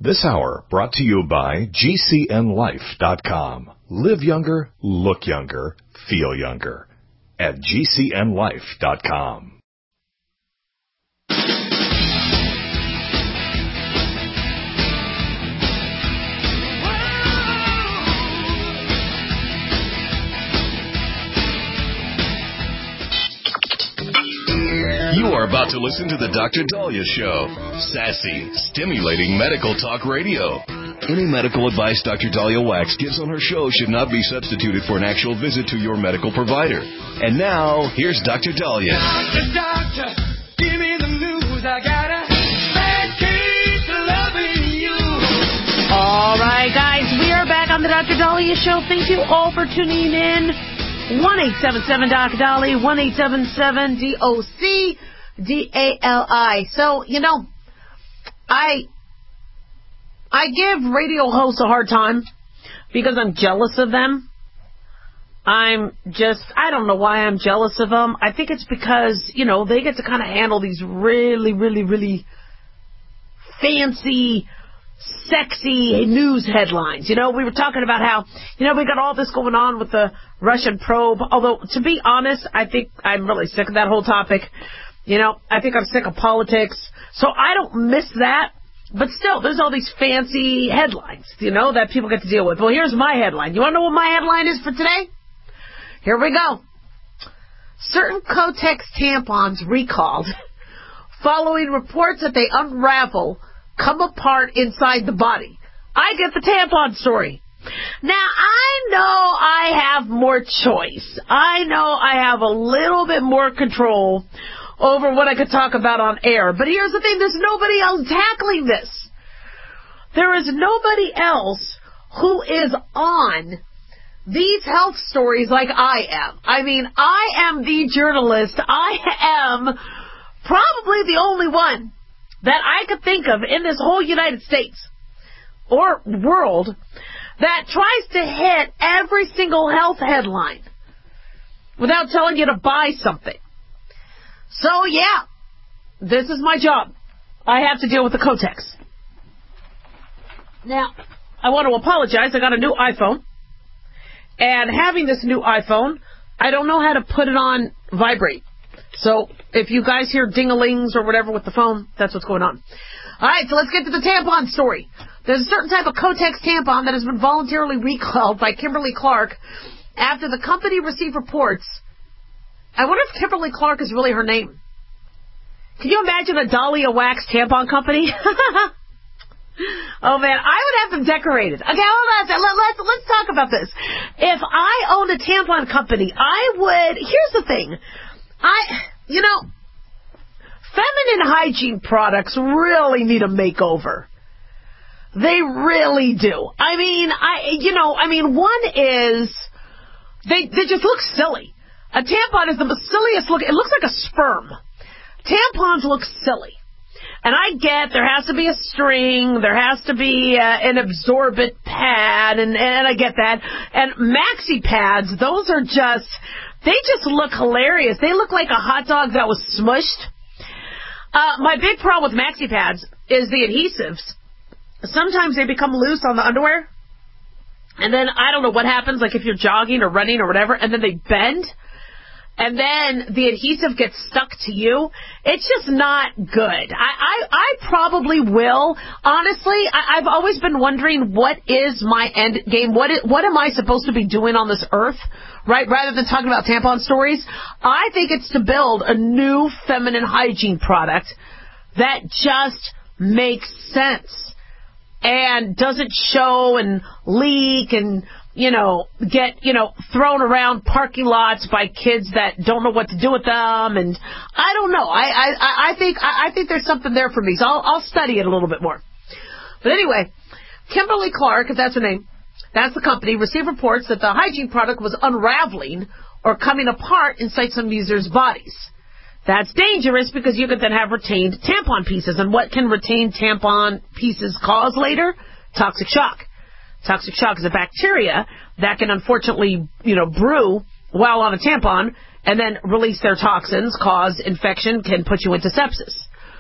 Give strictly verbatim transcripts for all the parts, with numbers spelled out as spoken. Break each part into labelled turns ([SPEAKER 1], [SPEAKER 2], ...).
[SPEAKER 1] This hour brought to you by G C N life dot com. Live younger, look younger, feel younger at G C N life dot com. You are about to listen to the Doctor Dahlia Show. Sassy, stimulating medical talk radio. Any medical advice Doctor Dahlia Wax gives on her show should not be substituted for an actual visit to your medical provider. And now, here's Doctor Dahlia. Doctor, doctor, give me the news. I got a bad case of loving you.
[SPEAKER 2] All right, guys, we are back on the Doctor Dahlia Show. Thank you all for tuning in. one eight seven seven Doc Dolly, one eight seven seven D O C D A L I. So, you know, I I give radio hosts a hard time because I'm jealous of them. I'm just, I don't know why I'm jealous of them. I think it's because, you know, they get to kind of handle these really, really, really fancy, sexy news headlines. You know, we were talking about how, you know, we got all this going on with the Russian probe. Although, to be honest, I think I'm really sick of that whole topic. You know, I think I'm sick of politics. So I don't miss that. But still, there's all these fancy headlines, you know, that people get to deal with. Well, here's my headline. You want to know what my headline is for today? Here we go. Certain Kotex tampons recalled following reports that they unravel, come apart inside the body. I get the tampon story. Now, I know I have more choice. I know I have a little bit more control over what I could talk about on air. But here's the thing. There's nobody else tackling this. There is nobody else who is on these health stories like I am. I mean, I am the journalist. I am probably the only one that I could think of in this whole United States or world that tries to hit every single health headline without telling you to buy something. So, yeah, this is my job. I have to deal with the Kotex. Now, I want to apologize. I got a new iPhone. And having this new iPhone, I don't know how to put it on vibrate. So, if you guys hear ding-a-lings or whatever with the phone, that's what's going on. All right, so let's get to the tampon story. There's a certain type of Kotex tampon that has been voluntarily recalled by Kimberly-Clark after the company received reports. I wonder if Kimberly-Clark is really her name. Can you imagine a Dahlia Wax tampon company? Oh, man, I would have them decorated. Okay, hold on. Let, let's, let's talk about this. If I owned a tampon company, I would... Here's the thing. I, you know, feminine hygiene products really need a makeover. They really do. I mean, I, you know, I mean, one is, they, they just look silly. A tampon is the silliest look. It looks like a sperm. Tampons look silly. And I get there has to be a string, there has to be uh, an absorbent pad, and, and I get that. And maxi pads, those are just, they just look hilarious. They look like a hot dog that was smushed. Uh, my big problem with maxi pads is the adhesives. Sometimes they become loose on the underwear. And then I don't know what happens, like if you're jogging or running or whatever, and then they bend. And then the adhesive gets stuck to you. It's just not good. I, I, I probably will. Honestly, I, I've always been wondering what is my end game. What is, what am I supposed to be doing on this earth, right? Rather than talking about tampon stories, I think it's to build a new feminine hygiene product that just makes sense and doesn't show and leak and, you know, get, you know, thrown around parking lots by kids that don't know what to do with them. And I don't know. I, I, I think, I think there's something there for me. So I'll, I'll study it a little bit more. But anyway, Kimberly-Clark, if that's her name, that's the company, received reports that the hygiene product was unraveling or coming apart inside some users' bodies. That's dangerous because you could then have retained tampon pieces. And what can retained tampon pieces cause later? Toxic shock. Toxic shock is a bacteria that can unfortunately, you know, brew while on a tampon and then release their toxins, cause infection, can put you into sepsis.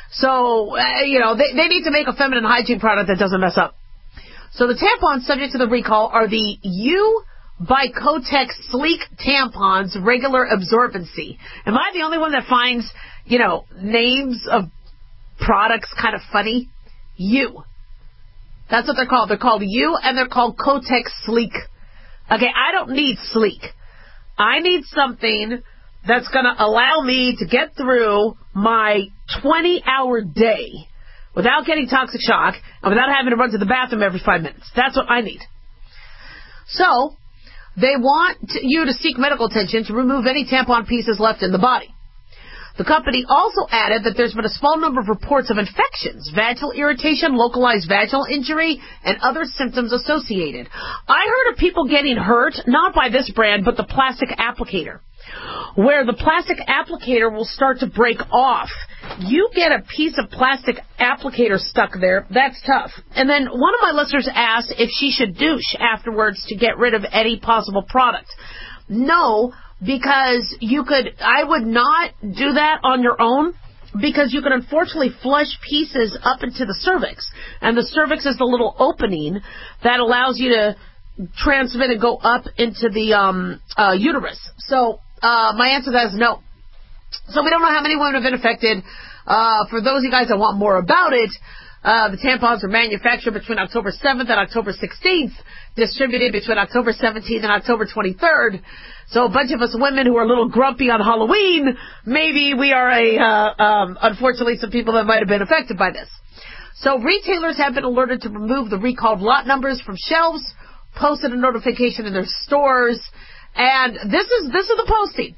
[SPEAKER 2] So, uh, you know, they, they need to make a feminine hygiene product that doesn't mess up. So the tampons subject to the recall are the U by Kotex Sleek tampons, regular absorbency. Am I the only one that finds, you know, names of products kind of funny? U. That's what they're called. They're called U, and they're called Kotex Sleek. Okay, I don't need sleek. I need something that's going to allow me to get through my twenty-hour day without getting toxic shock and without having to run to the bathroom every five minutes. That's what I need. So, they want you to seek medical attention to remove any tampon pieces left in the body. The company also added that there's been a small number of reports of infections, vaginal irritation, localized vaginal injury, and other symptoms associated. I heard of people getting hurt, not by this brand, but the plastic applicator, where the plastic applicator will start to break off. You get a piece of plastic applicator stuck there, that's tough. And then one of my listeners asked if she should douche afterwards to get rid of any possible product. No, because you could, I would not do that on your own, because you can unfortunately flush pieces up into the cervix. And the cervix is the little opening that allows you to transmit and go up into the um, uh, uterus. So, Uh, my answer to that is no. So we don't know how many women have been affected. Uh, for those of you guys that want more about it, uh, the tampons were manufactured between October seventh and October sixteenth, distributed between October seventeenth and October twenty-third. So a bunch of us women who are a little grumpy on Halloween, maybe we are a, uh, um, unfortunately some people that might have been affected by this. So retailers have been alerted to remove the recalled lot numbers from shelves, posted a notification in their stores. And this is this is the posting.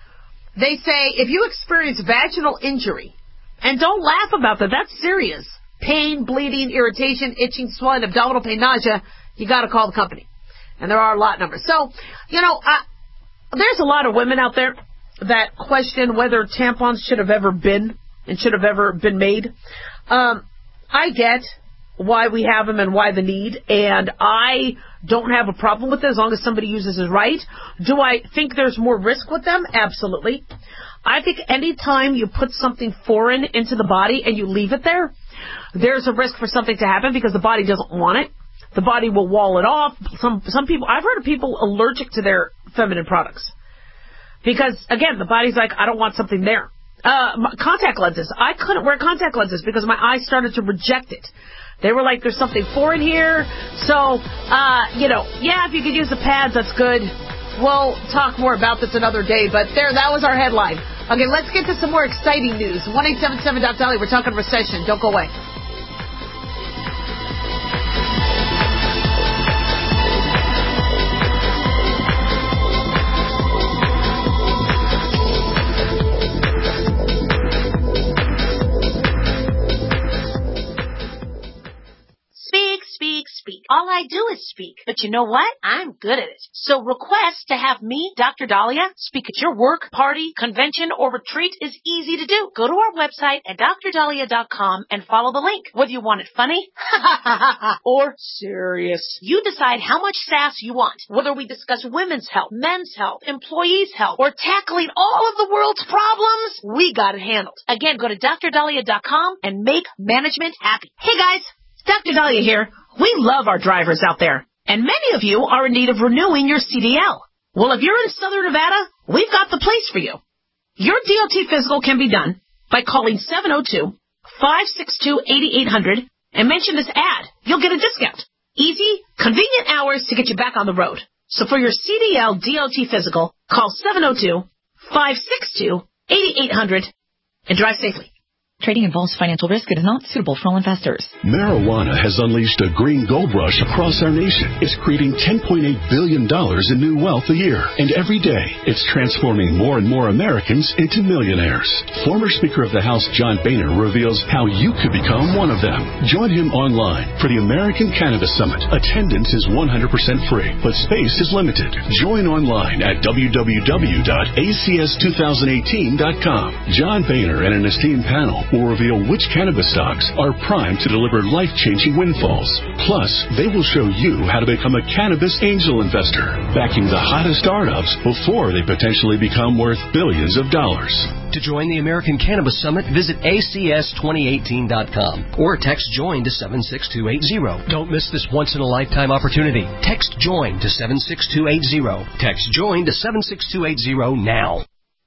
[SPEAKER 2] They say, if you experience vaginal injury, and don't laugh about that, that's serious. Pain, bleeding, irritation, itching, swelling, abdominal pain, nausea, you got to call the company. And there are lot numbers. So, you know, uh, there's a lot of women out there that question whether tampons should have ever been and should have ever been made. Um, I get why we have them and why the need, and I don't have a problem with it as long as somebody uses it right. Do I think there's more risk with them? Absolutely. I think any time you put something foreign into the body and you leave it there, there's a risk for something to happen because the body doesn't want it. The body will wall it off. Some some people, I've heard of people allergic to their feminine products because, again, the body's like, I don't want something there. Uh, contact lenses. I couldn't wear contact lenses because my eyes started to reject it. They were like, there's something foreign here. So, uh, you know, yeah, if you could use the pads, that's good. We'll talk more about this another day. But there, that was our headline. Okay, let's get to some more exciting news. one eight seven seven dot Dolly. We're talking recession. Don't go away.
[SPEAKER 3] Speak. All I do is speak. But you know what? I'm good at it. So request to have me, Doctor Dahlia, speak at your work, party, convention, or retreat is easy to do. Go to our website at dr dahlia dot com and follow the link. Whether you want it funny or serious, you decide how much sass you want. Whether we discuss women's health, men's health, employees' health, or tackling all of the world's problems, we got it handled. Again, go to dr dahlia dot com and make management happy.
[SPEAKER 2] Hey guys, Doctor Dahlia here. We love our drivers out there, and many of you are in need of renewing your C D L. Well, if you're in Southern Nevada, we've got the place for you. Your D O T physical can be done by calling seven oh two, five six two, eight eight hundred and mention this ad. You'll get a discount. Easy, convenient hours to get you back on the road. So for your C D L D O T physical, call seven oh two, five six two, eight eight hundred and drive safely.
[SPEAKER 4] Trading involves financial risk. It is not suitable for all investors.
[SPEAKER 1] Marijuana has unleashed a green gold rush across our nation. It's creating ten point eight billion dollars in new wealth a year. And every day, it's transforming more and more Americans into millionaires. Former Speaker of the House John Boehner reveals how you could become one of them. Join him online for the American Cannabis Summit. Attendance is one hundred percent free, but space is limited. Join online at w w w dot a c s two thousand eighteen dot com. John Boehner and an esteemed panel
[SPEAKER 5] will reveal which cannabis stocks are primed to deliver life-changing windfalls. Plus, they will show you how to become a cannabis angel investor, backing the hottest startups before they potentially become worth billions of dollars.
[SPEAKER 6] To join the American Cannabis Summit, visit A C S twenty eighteen dot com or text JOIN to seven six two eight zero. Don't miss this once-in-a-lifetime opportunity. Text JOIN to seven six two eight zero. Text JOIN to seven six two eight zero now.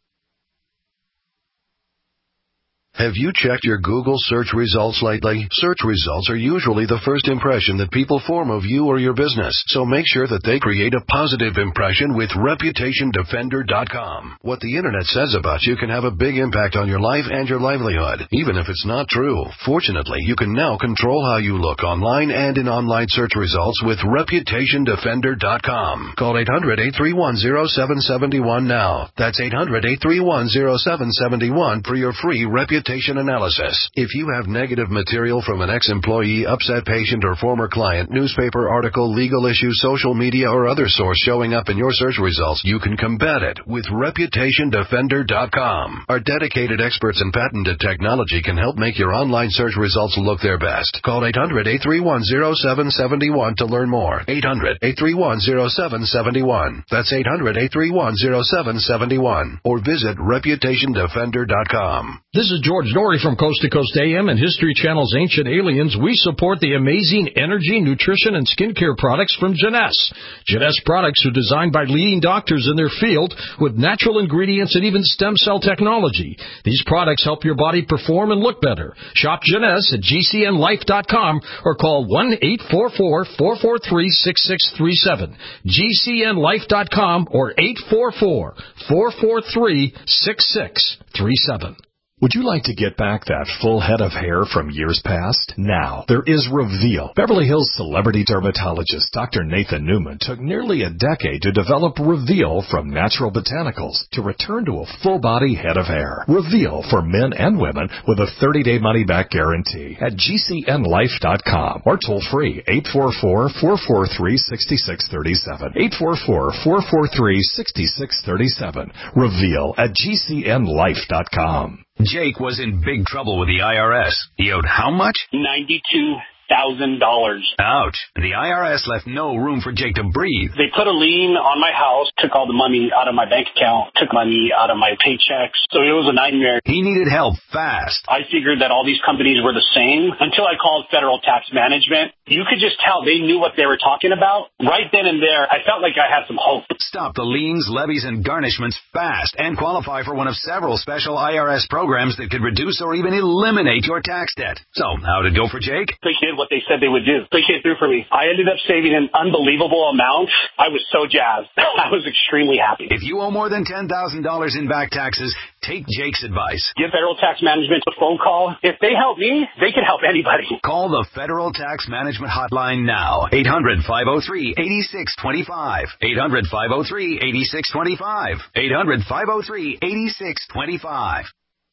[SPEAKER 7] Have you checked your Google search results lately? Search results are usually the first impression that people form of you or your business, so make sure that they create a positive impression with Reputation Defender dot com. What the Internet says about you can have a big impact on your life and your livelihood, even if it's not true. Fortunately, you can now control how you look online and in online search results with Reputation Defender dot com. Call eight hundred, eight three one, zero seven seven one now. That's eight hundred, eight three one, zero seven seven one for your free Reputation analysis. If you have negative material from an ex-employee, upset patient, or former client, newspaper article, legal issue, social media, or other source showing up in your search results, you can combat it with Reputation Defender dot com. Our dedicated experts in patented technology can help make your online search results look their best. Call eight hundred, eight three one, zero seven seven one to learn more. eight hundred, eight three one, zero seven seven one. That's eight hundred, eight three one, zero seven seven one. Or visit Reputation Defender dot com.
[SPEAKER 8] This is George Norrie from Coast to Coast A M and History Channel's Ancient Aliens. We support the amazing energy, nutrition, and skincare products from Jeunesse. Jeunesse products are designed by leading doctors in their field with natural ingredients and even stem cell technology. These products help your body perform and look better. Shop Jeunesse at G C N life dot com or call one eight four four, four four three, six six three seven. G C N life dot com or eight four four, four four three, six six three seven.
[SPEAKER 9] Would you like to get back that full head of hair from years past? Now, there is Reveal. Beverly Hills celebrity dermatologist Doctor Nathan Newman took nearly a decade to develop Reveal from natural botanicals to return to a full-body head of hair. Reveal for men and women with a thirty-day money-back guarantee at G C N life dot com or toll-free eight four four, four four three, six six three seven. eight four four, four four three, six six three seven. Reveal at G C N life dot com.
[SPEAKER 10] Jake was in big trouble with the I R S. He owed how much?
[SPEAKER 11] ninety-two thousand dollars.
[SPEAKER 10] Ouch. The I R S left no room for Jake to breathe.
[SPEAKER 11] They put a lien on my house, took all the money out of my bank account, took money out of my paychecks. So it was a nightmare.
[SPEAKER 10] He needed help fast.
[SPEAKER 11] I figured that all these companies were the same until I called Federal Tax Management. You could just tell they knew what they were talking about. Right then and there, I felt like I had some hope.
[SPEAKER 10] Stop the liens, levies, and garnishments fast and qualify for one of several special I R S programs that could reduce or even eliminate your tax debt. So, how'd it go for Jake?
[SPEAKER 11] They did what they said they would do. They came through for me. I ended up saving an unbelievable amount. I was so jazzed. I was extremely happy.
[SPEAKER 10] If you owe more than ten thousand dollars in back taxes, take Jake's advice.
[SPEAKER 11] Give Federal Tax Management a phone call. If they help me, they can help anybody.
[SPEAKER 10] Call the Federal Tax Management Hotline now. eight hundred, five oh three, eight six two five. eight hundred, five oh three, eight six two five. eight hundred, five oh three, eight six two five.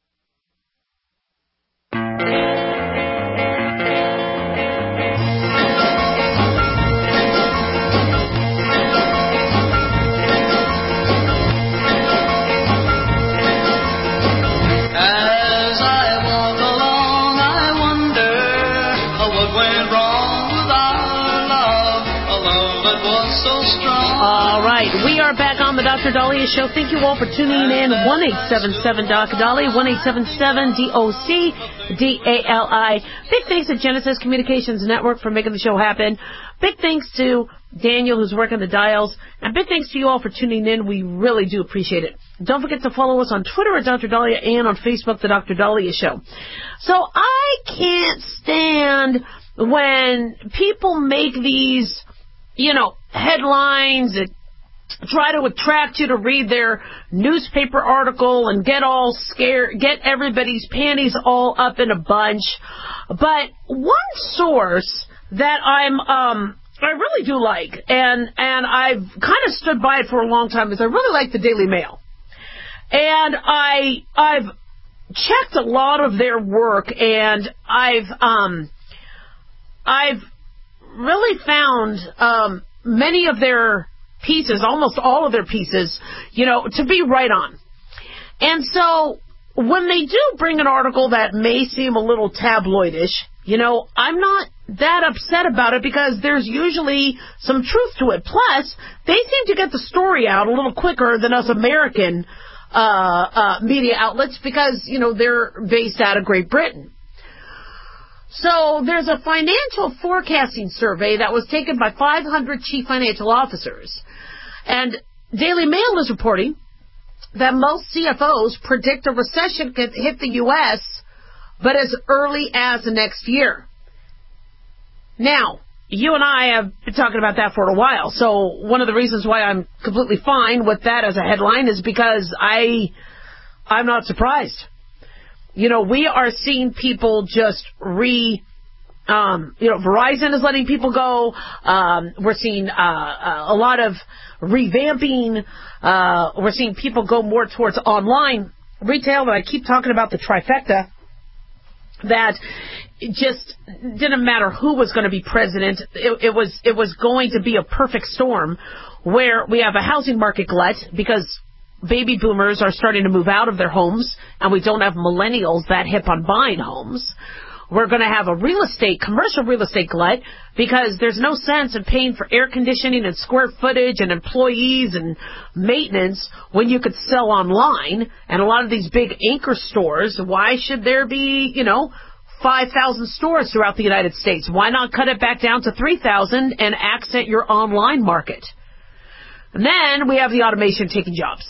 [SPEAKER 2] All right, we are back on the Doctor Dahlia Show. Thank you all for tuning in. one eight seven seven D O C Dahlia, one eight seven seven D O C D A L I. Big thanks to Genesis Communications Network for making the show happen. Big thanks to Daniel, who's working the dials. And big thanks to you all for tuning in. We really do appreciate it. Don't forget to follow us on Twitter at Doctor Dahlia and on Facebook, The Doctor Dahlia Show. So I can't stand when people make these, you know, headlines that try to attract you to read their newspaper article and get all scared, get everybody's panties all up in a bunch. But one source that I'm, um, I really do like, and, and I've kind of stood by it for a long time, is I really like the Daily Mail. And I, I've checked a lot of their work, and I've, um, I've really found, um, many of their pieces, almost all of their pieces, you know, to be right on. And so when they do bring an article that may seem a little tabloidish, you know, I'm not that upset about it because there's usually some truth to it. Plus, they seem to get the story out a little quicker than us American uh, uh, media outlets because, you know, they're based out of Great Britain. So there's a financial forecasting survey that was taken by five hundred chief financial officers. And Daily Mail is reporting that most C F Os predict a recession could hit the U S, but as early as next year. Now, you and I have been talking about that for a while, so one of the reasons why I'm completely fine with that as a headline is because I, I'm not surprised. You know, we are seeing people just re... Um, you know, Verizon is letting people go. Um, we're seeing uh, a lot of revamping. Uh, we're seeing people go more towards online retail. And I keep talking about the trifecta that it just didn't matter who was going to be president. It, it was it was going to be a perfect storm where we have a housing market glut because baby boomers are starting to move out of their homes, and we don't have millennials that hip on buying homes. We're going to have a real estate, commercial real estate glut because there's no sense in paying for air conditioning and square footage and employees and maintenance when you could sell online. And a lot of these big anchor stores, why should there be, you know, five thousand stores throughout the United States? Why not cut it back down to three thousand and accent your online market? And then we have the automation taking jobs.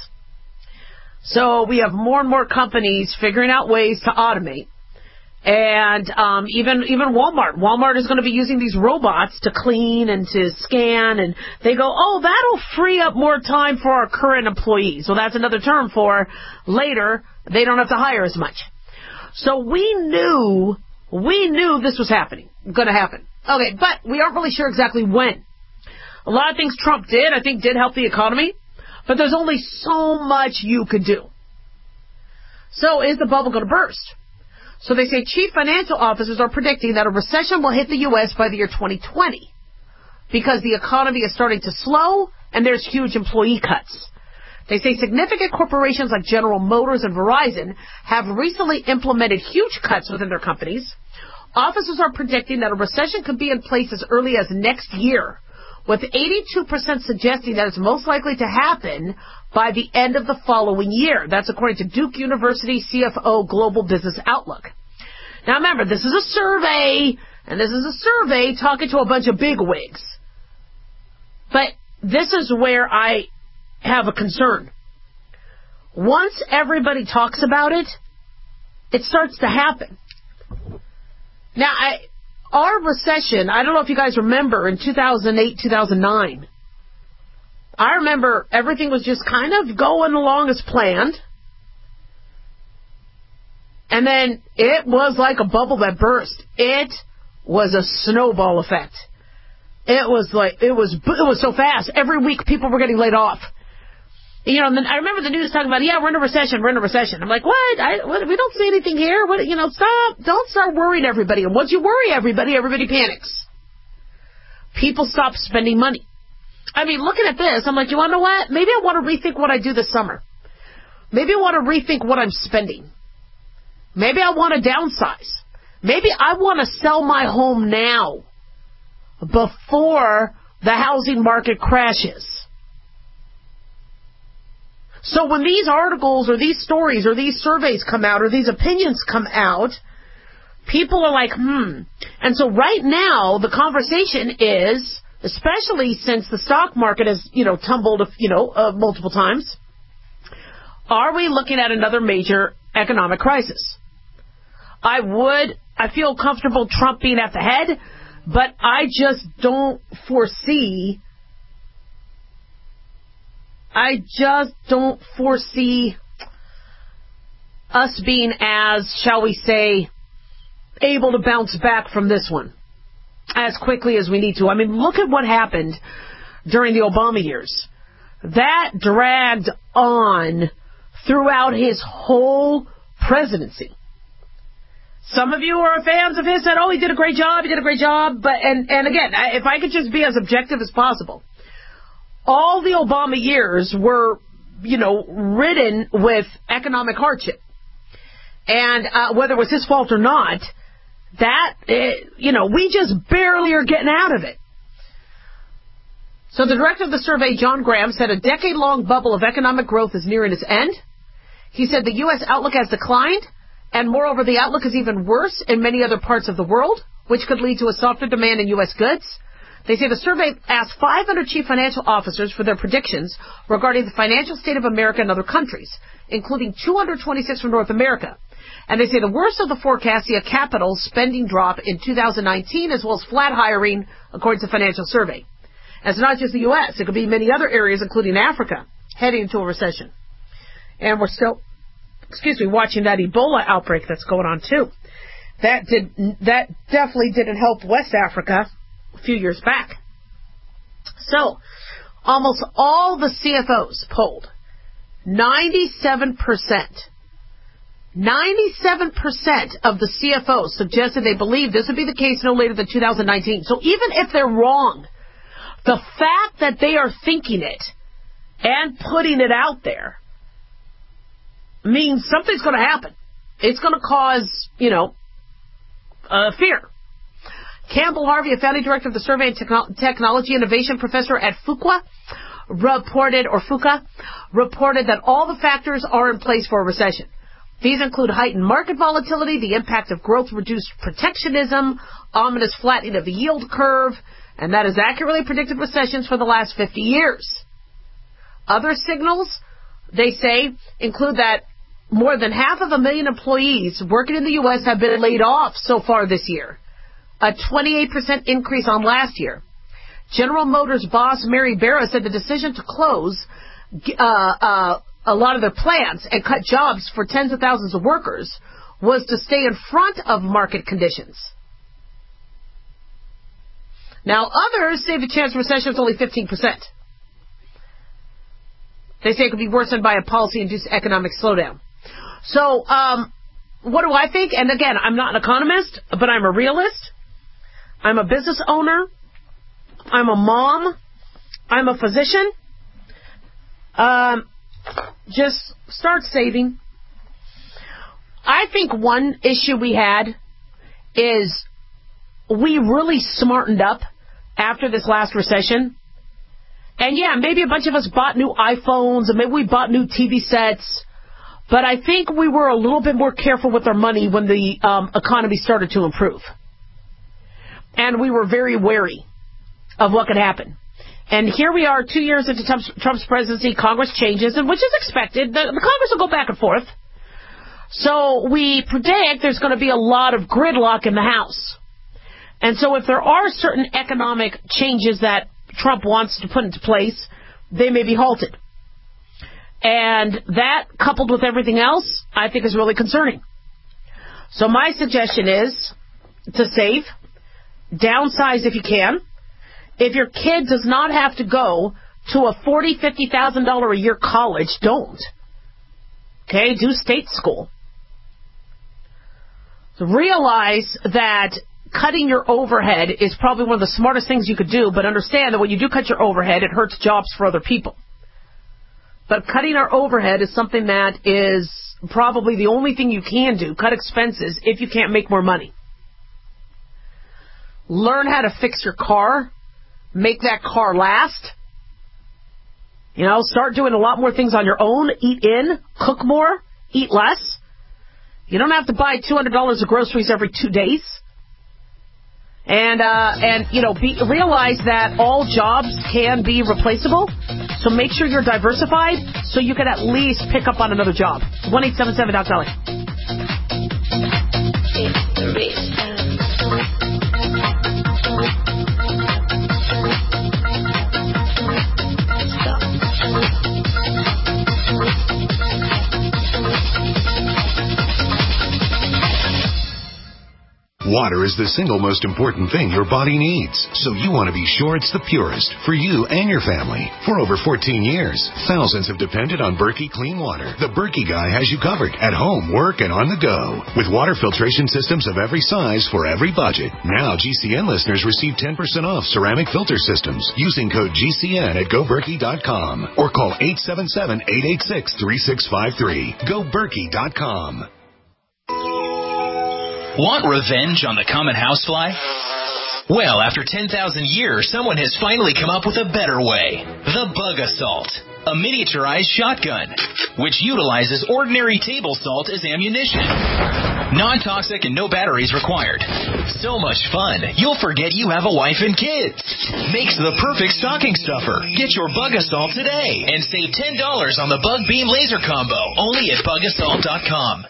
[SPEAKER 2] So we have more and more companies figuring out ways to automate. And um, even even Walmart. Walmart is going to be using these robots to clean and to scan. And they go, oh, that'll free up more time for our current employees. Well, that's another term for later, they don't have to hire as much. So we knew, we knew this was happening, going to happen. Okay, but we aren't really sure exactly when. A lot of things Trump did, I think, did help the economy. But there's only so much you could do. So is the bubble going to burst? So they say chief financial officers are predicting that a recession will hit the U S by the year twenty twenty because the economy is starting to slow and there's huge employee cuts. They say significant corporations like General Motors and Verizon have recently implemented huge cuts within their companies. Officers are predicting that a recession could be in place as early as next year, with eighty-two percent suggesting that it's most likely to happen by the end of the following year. That's according to Duke University C F O Global Business Outlook. Now remember, this is a survey, and this is a survey talking to a bunch of bigwigs. But this is where I have a concern. Once everybody talks about it, it starts to happen. Now, I... Our recession, I don't know if you guys remember, in two thousand eight, two thousand nine, I remember everything was just kind of going along as planned. And then it was like a bubble that burst. It was a snowball effect. It was like, it was, it was so fast. Every week people were getting laid off. You know, and then I remember the news talking about, yeah, we're in a recession, we're in a recession. I'm like, what? I, what? We don't see anything here. What? You know, stop. Don't start worrying everybody. And once you worry everybody, everybody panics. People stop spending money. I mean, looking at this, I'm like, you want to know what? Maybe I want to rethink what I do this summer. Maybe I want to rethink what I'm spending. Maybe I want to downsize. Maybe I want to sell my home now before the housing market crashes. So when these articles or these stories or these surveys come out or these opinions come out, people are like, hmm. And so right now, the conversation is, especially since the stock market has, you know, tumbled, you know, uh, multiple times, are we looking at another major economic crisis? I would, I feel comfortable Trump being at the head, but I just don't foresee I just don't foresee us being as, shall we say, able to bounce back from this one as quickly as we need to. I mean, look at what happened during the Obama years. That dragged on throughout his whole presidency. Some of you who are fans of his said, oh, he did a great job, he did a great job. But and, and again, if I could just be as objective as possible, all the Obama years were, you know, ridden with economic hardship. And uh, whether it was his fault or not, that, uh, you know, we just barely are getting out of it. So the director of the survey, John Graham, said a decade-long bubble of economic growth is nearing its end. He said the U S outlook has declined, and moreover, the outlook is even worse in many other parts of the world, which could lead to a softer demand in U S goods. They say the survey asked five hundred chief financial officers for their predictions regarding the financial state of America and other countries, including two hundred twenty-six from North America. And they say the worst of the forecasts see a capital spending drop in two thousand nineteen, as well as flat hiring, according to the financial survey. And it's not just the U S. It could be many other areas, including Africa, heading into a recession. And we're still, excuse me, watching that Ebola outbreak that's going on, too. That did that definitely didn't help West Africa a few years back. So, almost all the C F Os polled, ninety-seven percent, ninety-seven percent of the C F Os suggested they believe this would be the case no later than two thousand nineteen. So even if they're wrong, the fact that they are thinking it and putting it out there means something's going to happen. It's going to cause, you know, uh, fear. Campbell Harvey, a founding director of the Survey and Techno- Technology Innovation Professor at Fuqua, reported, or Fuqua, reported that all the factors are in place for a recession. These include heightened market volatility, the impact of growth-reduced protectionism, ominous flattening of the yield curve, and that has accurately predicted recessions for the last fifty years. Other signals, they say, include that more than half of a million employees working in the U S have been laid off so far this year, a twenty-eight percent increase on last year. General Motors boss Mary Barra said the decision to close uh, uh, a lot of their plants and cut jobs for tens of thousands of workers was to stay in front of market conditions. Now, others say the chance of recession is only fifteen percent. They say it could be worsened by a policy-induced economic slowdown. So, um, what do I think? And again, I'm not an economist, but I'm a realist. I'm a business owner. I'm a mom. I'm a physician. Um, just start saving. I think one issue we had is we really smartened up after this last recession. And yeah, maybe a bunch of us bought new iPhones and maybe we bought new T V sets. But I think we were a little bit more careful with our money when the um, economy started to improve. And we were very wary of what could happen. And here we are, two years into Trump's, Trump's presidency, Congress changes, and which is expected. The, the Congress will go back and forth. So we predict there's going to be a lot of gridlock in the House. And so if there are certain economic changes that Trump wants to put into place, they may be halted. And that, coupled with everything else, I think is really concerning. So my suggestion is to save, downsize if you can. If your kid does not have to go to a forty thousand dollars, fifty thousand dollars a year college, don't. Okay, do state school. So realize that cutting your overhead is probably one of the smartest things you could do, but understand that when you do cut your overhead, it hurts jobs for other people. But cutting our overhead is something that is probably the only thing you can do, cut expenses, if you can't make more money. Learn how to fix your car. Make that car last. You know, start doing a lot more things on your own. Eat in, cook more, eat less. You don't have to buy two hundred dollars of groceries every two days. And, uh, and you know, be, realize that all jobs can be replaceable. So make sure you're diversified so you can at least pick up on another job. one eight seven seven Doctor Dolly. It's the race
[SPEAKER 7] Water is the single most important thing your body needs, so you want to be sure it's the purest for you and your family. For over fourteen years, thousands have depended on Berkey Clean Water. The Berkey guy has you covered at home, work, and on the go. With water filtration systems of every size for every budget. Now G C N listeners receive ten percent off ceramic filter systems using code G C N at go berkey dot com or call eight seven seven, eight eight six, three six five three. go berkey dot com.
[SPEAKER 12] Want revenge on the common housefly? Well, after ten thousand years, someone has finally come up with a better way. The Bug Assault, a miniaturized shotgun, which utilizes ordinary table salt as ammunition. Non-toxic and no batteries required. So much fun, you'll forget you have a wife and kids. Makes the perfect stocking stuffer. Get your Bug Assault today and save ten dollars on the Bug Beam Laser Combo, only at bug assault dot com.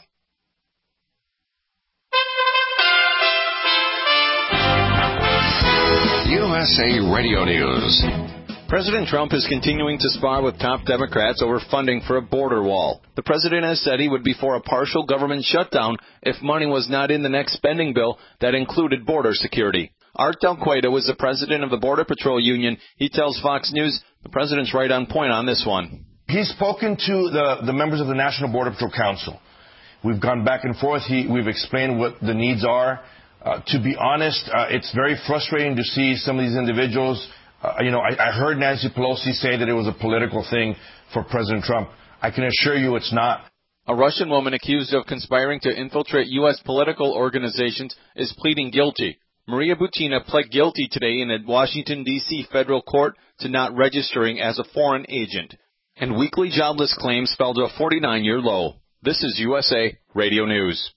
[SPEAKER 1] U S A Radio News.
[SPEAKER 13] President Trump is continuing to spar with top Democrats over funding for a border wall. The president has said he would be for a partial government shutdown if money was not in the next spending bill that included border security. Art Del Cueto is the president of the Border Patrol Union. He tells Fox News the president's right on point on this one.
[SPEAKER 14] He's spoken to the, the members of the National Border Patrol Council. We've gone back and forth. He, we've explained what the needs are. Uh, to be honest, uh, it's very frustrating to see some of these individuals. Uh, you know, I, I heard Nancy Pelosi say that it was a political thing for President Trump. I can assure you it's not.
[SPEAKER 13] A Russian woman accused of conspiring to infiltrate U S political organizations is pleading guilty. Maria Butina pled guilty today in a Washington, D C federal court to not registering as a foreign agent. And weekly jobless claims fell to a forty-nine-year low. This is U S A Radio News.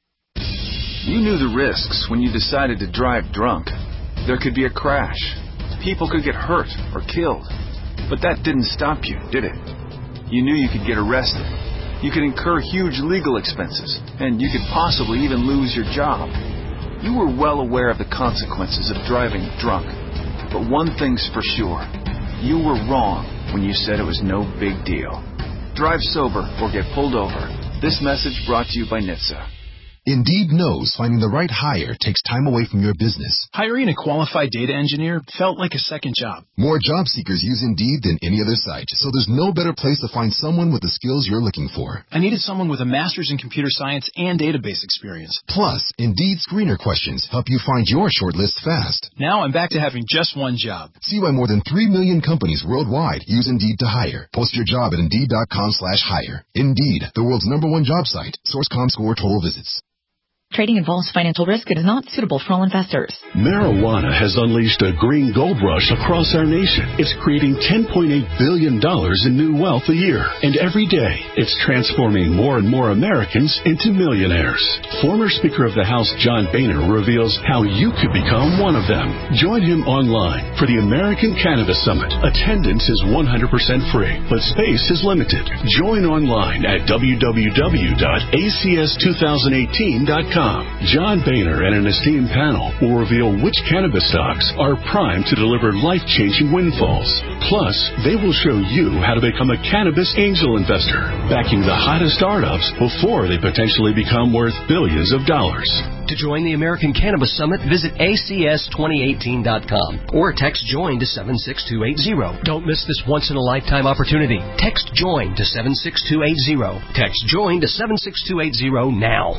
[SPEAKER 15] You knew the risks when you decided to drive drunk. There could be a crash. People could get hurt or killed. But that didn't stop you, did it? You knew you could get arrested. You could incur huge legal expenses, and you could possibly even lose your job. You were well aware of the consequences of driving drunk. But one thing's for sure. You were wrong when you said it was no big deal. Drive sober or get pulled over. This message brought to you by N H T S A.
[SPEAKER 16] Indeed knows finding the right hire takes time away from your business.
[SPEAKER 17] Hiring a qualified data engineer felt like a second job.
[SPEAKER 16] More job seekers use Indeed than any other site, so there's no better place to find someone with the skills you're looking for.
[SPEAKER 17] I needed someone with a master's in computer science and database experience.
[SPEAKER 16] Plus, Indeed screener questions help you find your shortlist fast.
[SPEAKER 17] Now I'm back to having just one job.
[SPEAKER 16] See why more than three million companies worldwide use Indeed to hire. Post your job at Indeed.com slash hire. Indeed, the world's number one job site. Source dot com score total visits.
[SPEAKER 4] Trading involves financial risk. It is not suitable for all investors.
[SPEAKER 5] Marijuana has unleashed a green gold rush across our nation. It's creating ten point eight billion dollars in new wealth a year. And every day, it's transforming more and more Americans into millionaires. Former Speaker of the House John Boehner reveals how you could become one of them. Join him online for the American Cannabis Summit. Attendance is one hundred percent free, but space is limited. Join online at w w w dot a c s two thousand eighteen dot com. John Boehner and an esteemed panel will reveal which cannabis stocks are primed to deliver life-changing windfalls. Plus, they will show you how to become a cannabis angel investor, backing the hottest startups before they potentially become worth billions of dollars.
[SPEAKER 6] To join the American Cannabis Summit, visit A C S twenty eighteen dot com or text JOIN to seven six two eight zero. Don't miss this once-in-a-lifetime opportunity. Text JOIN to seven six two eight zero. Text JOIN to seven six two eight zero now.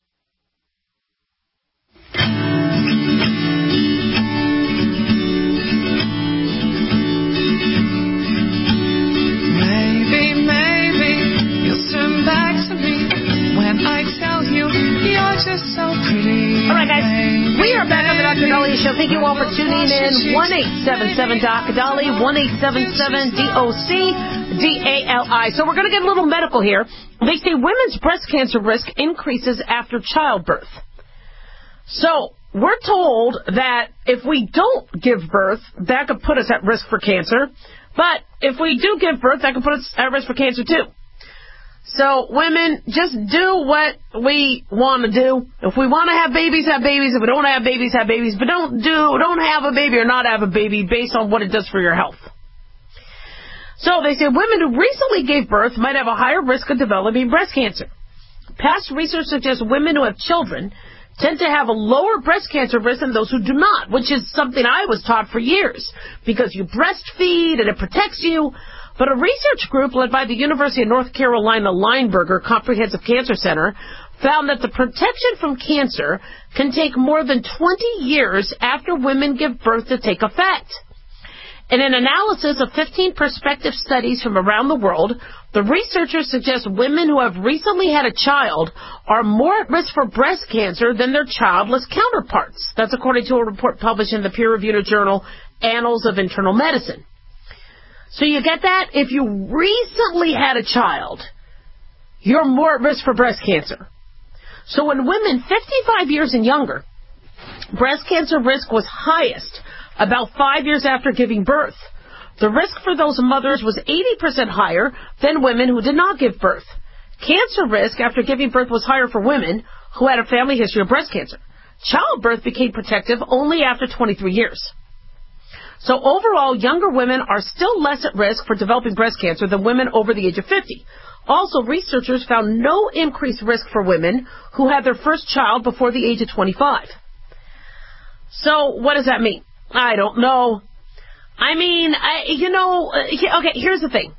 [SPEAKER 18] Maybe, maybe you'll turn back to me when I tell you you're just so pretty.
[SPEAKER 2] All right, guys, we are back on the Doctor Dahlia Show. Thank you all for tuning in. one eight seven seven D O C Dali, one eight seven seven D O C D A L I. So we're going to get a little medical here. They say women's breast cancer risk increases after childbirth. So we're told that if we don't give birth, that could put us at risk for cancer. But if we do give birth, that could put us at risk for cancer too. So women, just do what we want to do. If we want to have babies, have babies. If we don't have babies, have babies. But don't do, don't have a baby or not have a baby based on what it does for your health. So they say women who recently gave birth might have a higher risk of developing breast cancer. Past research suggests women who have children tend to have a lower breast cancer risk than those who do not, which is something I was taught for years, because you breastfeed and it protects you. But a research group led by the University of North Carolina Lineberger Comprehensive Cancer Center found that the protection from cancer can take more than twenty years after women give birth to take effect. In an analysis of fifteen prospective studies from around the world, the researchers suggest women who have recently had a child are more at risk for breast cancer than their childless counterparts. That's according to a report published in the peer-reviewed journal Annals of Internal Medicine. So you get that? If you recently had a child, you're more at risk for breast cancer. So in women fifty-five years and younger, breast cancer risk was highest about five years after giving birth. The risk for those mothers was eighty percent higher than women who did not give birth. Cancer risk after giving birth was higher for women who had a family history of breast cancer. Childbirth became protective only after twenty-three years. So overall, younger women are still less at risk for developing breast cancer than women over the age of fifty. Also, researchers found no increased risk for women who had their first child before the age of twenty-five. So what does that mean? I don't know. I mean, I, you know, okay, here's the thing.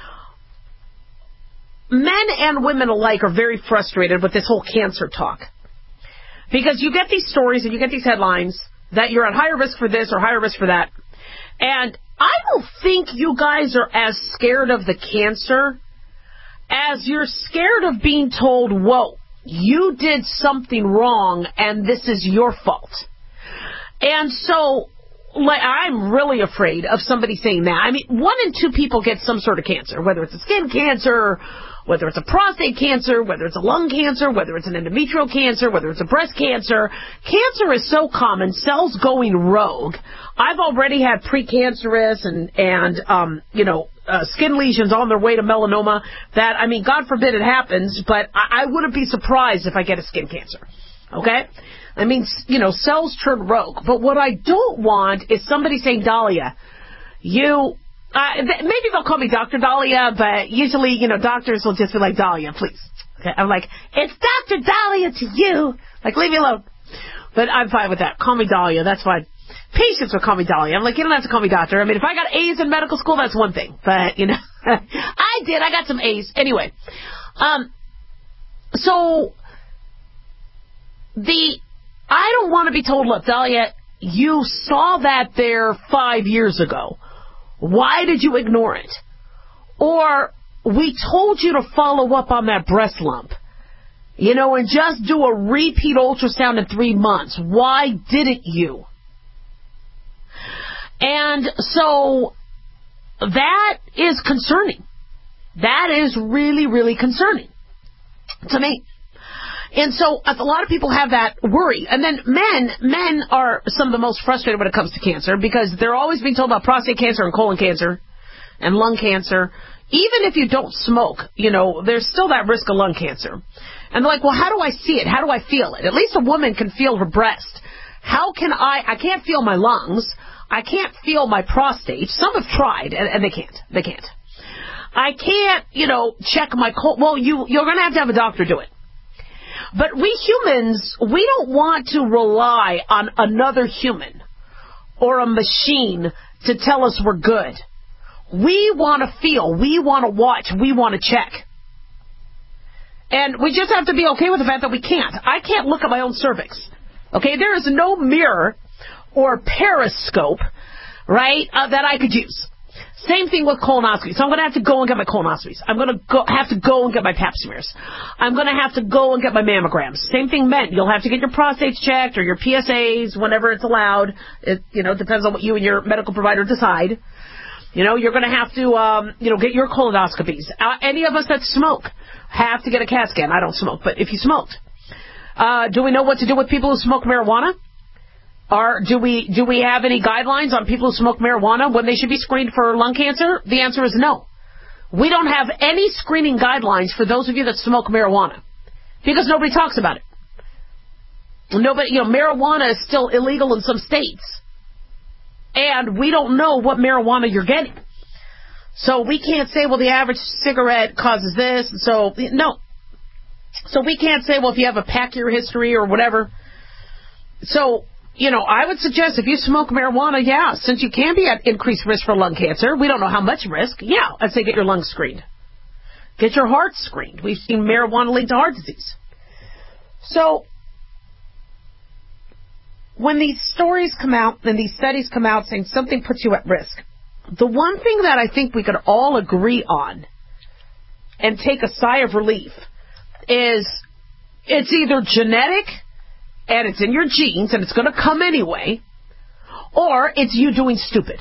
[SPEAKER 2] Men and women alike are very frustrated with this whole cancer talk. Because you get these stories and you get these headlines that you're at higher risk for this or higher risk for that. And I don't think you guys are as scared of the cancer as you're scared of being told, whoa, you did something wrong and this is your fault. And so, like, I'm really afraid of somebody saying that. I mean, one in two people get some sort of cancer, whether it's a skin cancer, whether it's a prostate cancer, whether it's a lung cancer, whether it's an endometrial cancer, whether it's a breast cancer. Cancer is so common, cells going rogue. I've already had precancerous and, and um, you know, uh, skin lesions on their way to melanoma that, I mean, God forbid it happens, but I, I wouldn't be surprised if I get a skin cancer. Okay? I mean, you know, cells turn rogue. But what I don't want is somebody saying, Dahlia, you, uh, th- maybe they'll call me Doctor Dahlia, but usually, you know, doctors will just be like, Dahlia, please. Okay? I'm like, it's Doctor Dahlia to you. Like, leave me alone. But I'm fine with that. Call me Dahlia. That's fine. Patients will call me Dahlia. I'm like, you don't have to call me doctor. I mean, if I got A's in medical school, that's one thing. But, you know, I did. I got some A's. Anyway, um, so the... I don't want to be told, look, Dahlia, you saw that there five years ago. Why did you ignore it? Or, we told you to follow up on that breast lump. You know, and just do a repeat ultrasound in three months. Why didn't you? And so, that is concerning. That is really, really concerning to me. And so a lot of people have that worry. And then men, men are some of the most frustrated when it comes to cancer because they're always being told about prostate cancer and colon cancer and lung cancer. Even if you don't smoke, you know, there's still that risk of lung cancer. And they're like, well, how do I see it? How do I feel it? At least a woman can feel her breast. How can I, I can't feel my lungs. I can't feel my prostate. Some have tried and, and they can't. They can't. I can't, you know, check my colon. Well, you, you're going to have to have a doctor do it. But we humans, we don't want to rely on another human or a machine to tell us we're good. We want to feel, we want to watch, we want to check. And we just have to be okay with the fact that we can't. I can't look at my own cervix. Okay, there is no mirror or periscope, right, uh, that I could use. Same thing with colonoscopy. So I'm going to have to go and get my colonoscopies. I'm going to go, have to go and get my pap smears. I'm going to have to go and get my mammograms. Same thing men. You'll have to get your prostates checked or your P S As whenever it's allowed. It, you know, depends on what you and your medical provider decide. You know, you're going to have to, um, you know, get your colonoscopies. Uh, any of us that smoke have to get a CAT scan. I don't smoke, but if you smoked. Uh, do we know what to do with people who smoke marijuana? Or do we do we have any guidelines on people who smoke marijuana when they should be screened for lung cancer? The answer is no. We don't have any screening guidelines for those of you that smoke marijuana because nobody talks about it. Nobody, you know, marijuana is still illegal in some states, and we don't know what marijuana you're getting. So we can't say, well, the average cigarette causes this. So no. So we can't say, well, if you have a pack your history or whatever. So. You know, I would suggest if you smoke marijuana, yeah, since you can be at increased risk for lung cancer, we don't know how much risk, yeah, I'd say get your lungs screened. Get your heart screened. We've seen marijuana linked to heart disease. So, when these stories come out and these studies come out saying something puts you at risk, the one thing that I think we could all agree on and take a sigh of relief is it's either genetic and it's in your genes and it's going to come anyway, or it's you doing stupid.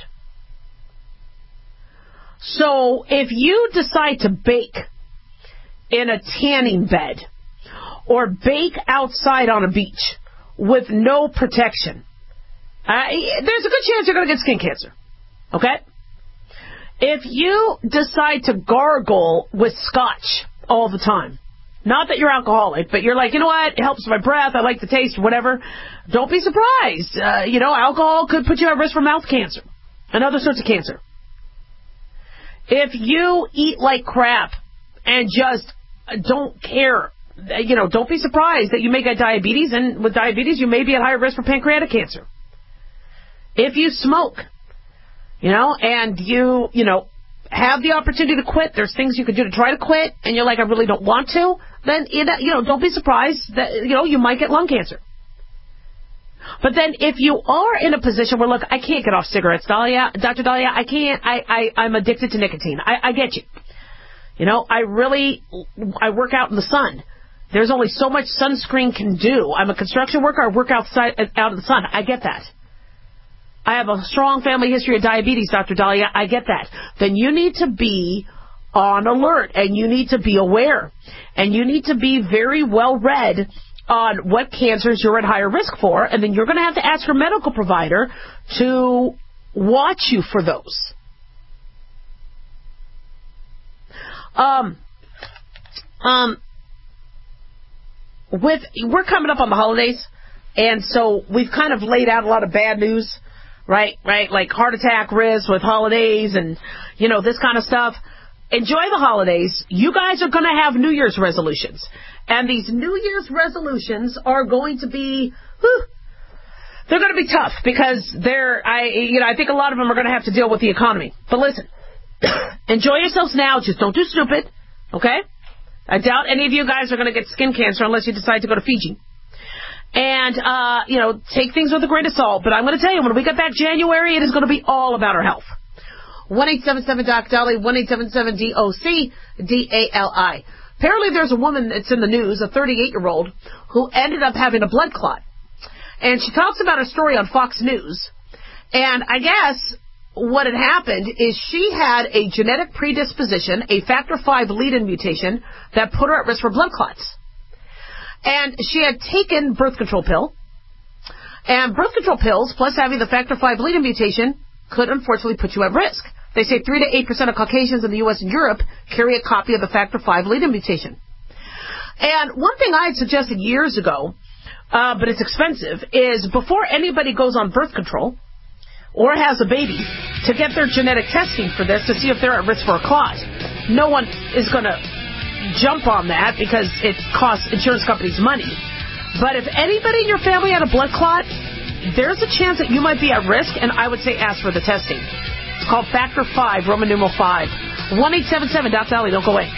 [SPEAKER 2] So if you decide to bake in a tanning bed or bake outside on a beach with no protection, uh, there's a good chance you're going to get skin cancer. Okay? If you decide to gargle with scotch all the time, not that you're alcoholic, but you're like, you know what, it helps my breath, I like the taste, whatever, don't be surprised. Uh, you know, alcohol could put you at risk for mouth cancer and other sorts of cancer. If you eat like crap and just don't care, you know, don't be surprised that you may get diabetes, and with diabetes you may be at higher risk for pancreatic cancer. If you smoke, you know, and you, you know, have the opportunity to quit, there's things you could do to try to quit, and you're like, I really don't want to, then, you know, don't be surprised that, you know, you might get lung cancer. But then if you are in a position where, look, I can't get off cigarettes, Dahlia, Doctor Dahlia, I can't, I, I, I'm addicted to nicotine. I, I get you. You know, I really, I work out in the sun. There's only so much sunscreen can do. I'm a construction worker. I work outside, out in the sun. I get that. I have a strong family history of diabetes, Doctor Dahlia. I get that. Then you need to be on alert, and you need to be aware, and you need to be very well read on what cancers you're at higher risk for, and then you're going to have to ask your medical provider to watch you for those. Um, um, with we're coming up on the holidays, and so we've kind of laid out a lot of bad news, right? Right, like heart attack risk with holidays, and you know this kind of stuff. Enjoy the holidays. You guys are going to have New Year's resolutions. And these New Year's resolutions are going to be, whew, they're going to be tough because they're, I, you know, I think a lot of them are going to have to deal with the economy. But listen, enjoy yourselves now. Just don't do stupid, okay? I doubt any of you guys are going to get skin cancer unless you decide to go to Fiji. And, uh, you know, take things with a grain of salt. But I'm going to tell you, when we get back January, it is going to be all about our health. one eight seven seven D O C D A L I, one eight seven seven D O C D A L I. Apparently there's a woman that's in the news, a thirty-eight-year-old, who ended up having a blood clot. And she talks about her story on Fox News. And I guess what had happened is she had a genetic predisposition, a factor five lead-in mutation, that put her at risk for blood clots. And she had taken birth control pill. And birth control pills, plus having the factor five lead-in mutation, could unfortunately put you at risk. They say three to eight percent of Caucasians in the U S and Europe carry a copy of the factor five lead-in mutation. And one thing I had suggested years ago, uh, but it's expensive, is before anybody goes on birth control or has a baby, to get their genetic testing for this to see if they're at risk for a clot. No one is going to jump on that because it costs insurance companies money. But if anybody in your family had a blood clot, there's a chance that you might be at risk, and I would say ask for the testing. It's called Factor five, Roman numeral five. one eight seven seven D O C D A L I. Don't go away.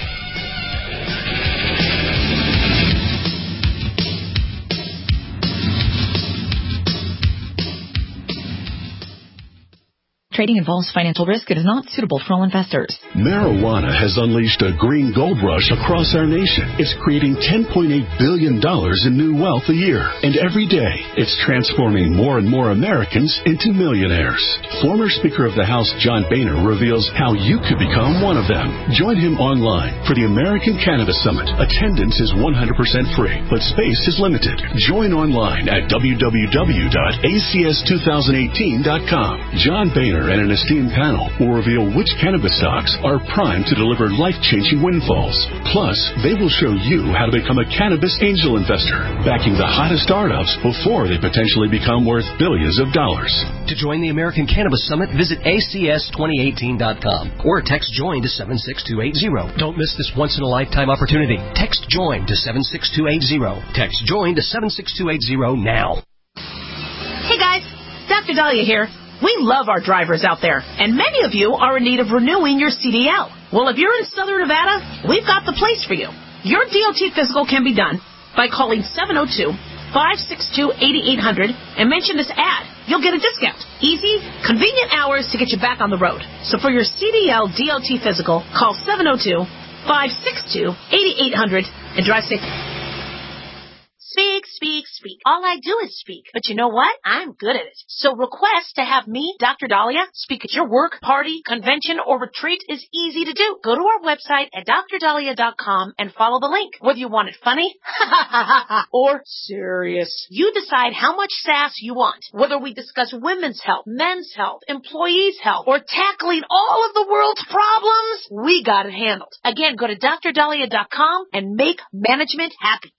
[SPEAKER 4] Trading involves financial risk. It is not suitable for all investors.
[SPEAKER 5] Marijuana has unleashed a green gold rush across our nation. It's creating ten point eight billion dollars in new wealth a year. And every day, it's transforming more and more Americans into millionaires. Former Speaker of the House John Boehner reveals how you could become one of them. Join him online for the American Cannabis Summit. Attendance is one hundred percent free, but space is limited. Join online at w w w dot a c s two thousand eighteen dot com. John Boehner and an esteemed panel will reveal which cannabis stocks are primed to deliver life-changing windfalls. Plus, they will show you how to become a cannabis angel investor, backing the hottest startups before they potentially become worth billions of dollars.
[SPEAKER 6] To join the American Cannabis Summit, visit A C S twenty eighteen dot com or text JOIN to seven six two eight zero. Don't miss this once-in-a-lifetime opportunity. Text JOIN to seven six two eight zero. Text JOIN to seven six two eight zero now.
[SPEAKER 3] Hey guys, Doctor Dahlia here. We love our drivers out there, and many of you are in need of renewing your C D L. Well, if you're in Southern Nevada, we've got the place for you. Your D O T physical can be done by calling seven oh two, five six two, eight eight hundred and mention this ad.
[SPEAKER 2] you'll get a discount. Easy, convenient hours to get you back on the road. So for your C D L D O T physical, call seven oh two, five six two, eight eight hundred and drive safe.
[SPEAKER 3] Speak, speak, speak. All I do is speak. But you know what? I'm good at it. So request to have me, Doctor Dahlia, speak at your work, party, convention, or retreat is easy to do. Go to our website at dr dahlia dot com and follow the link. Whether you want it funny or serious, you decide how much sass you want. Whether we discuss women's health, men's health, employees' health, or tackling all of the world's problems, we got it handled. Again, go to dr dahlia dot com and make management happy.